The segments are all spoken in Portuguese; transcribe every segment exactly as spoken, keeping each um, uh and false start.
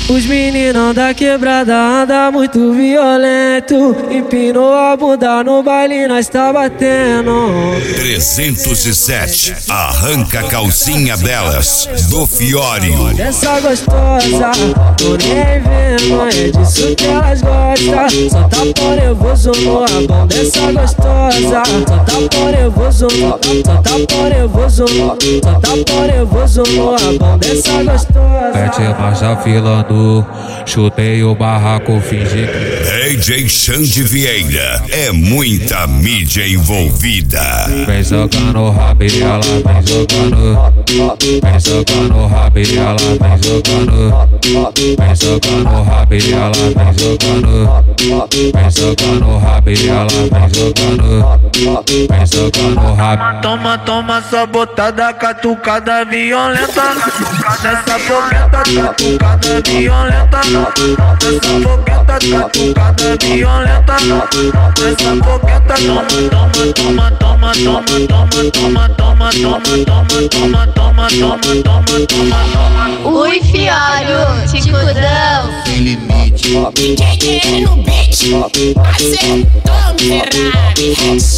Os meninos da quebrada andam muito violento. Empinou a bunda no baile, nós tá batendo. trezentos e sete, arranca a calcinha delas, do Fiório. Dessa gostosa, tô nem vendo, é disso que elas gostam. Só tá por nervoso no rabão dessa gostosa. Só tá por nervoso no, só tá por nervoso no, só tá por nervoso no rabão dessa gostosa. Mete marcha filando, chutei o barraco, fingi que... D J Xande Vieira, é muita mídia envolvida. Vem socando rápido, ela vem socando. Vem socando rápido, ela vem socando. Vem socando rápido, ela vem socando. Vem socando rápido, ela vem socando. Vem socando rápido. Toma, toma sua botada, catucada violenta. Nessa fogueta, catucada violenta. Nessa fogueta, catucada violenta. Nessa fogueta, toma, toma, toma, toma, toma, toma, toma, toma, toma, toma, toma, toma, toma. Ui, Fiório, Ticudão. Sem limite. Ninguém quer no beat. Acertou, miserável.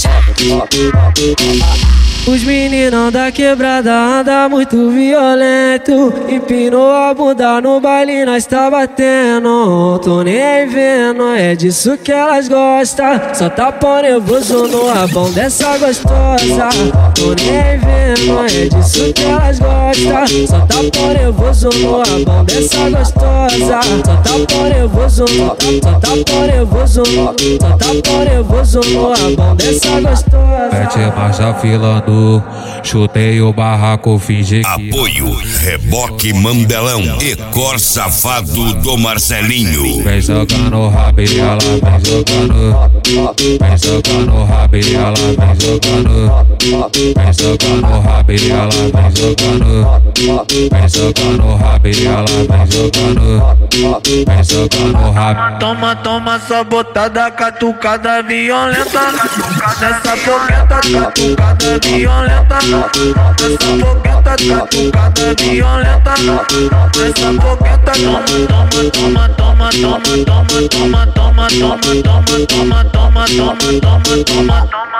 Os meninos da quebrada andam muito violento. Empinou a bunda no baile, nós tá batendo. Tô nem vendo, é disso que elas gostam. Só tá por nervoso no rabão dessa gostosa. Tô nem vendo, é disso que elas gostam. Só tá por nervoso no rabão dessa gostosa. Só tá por nervoso no, só tá por nervoso no, só tá por nervoso no rabão dessa gostosa. Mete marcha filando, chutei o barraco, fingi que... Apoio, Reboque Mandelão e Cor Safado do Marcelinho. Vem socando rápido, ela vem socando. Vem socando rápido, ela vem socando. Vem socando rápido, ela vem socando. Vem socando rápido, ela vem socando. Vem socando rápido. Toma, toma sua botada, catucada violenta. Nessa fogueta, catucada violenta. Nessa fogueta, catucada violenta. Nessa fogueta, toma, toma, toma, toma, toma, toma, toma, toma, toma, toma, toma, toma, toma, toma, toma.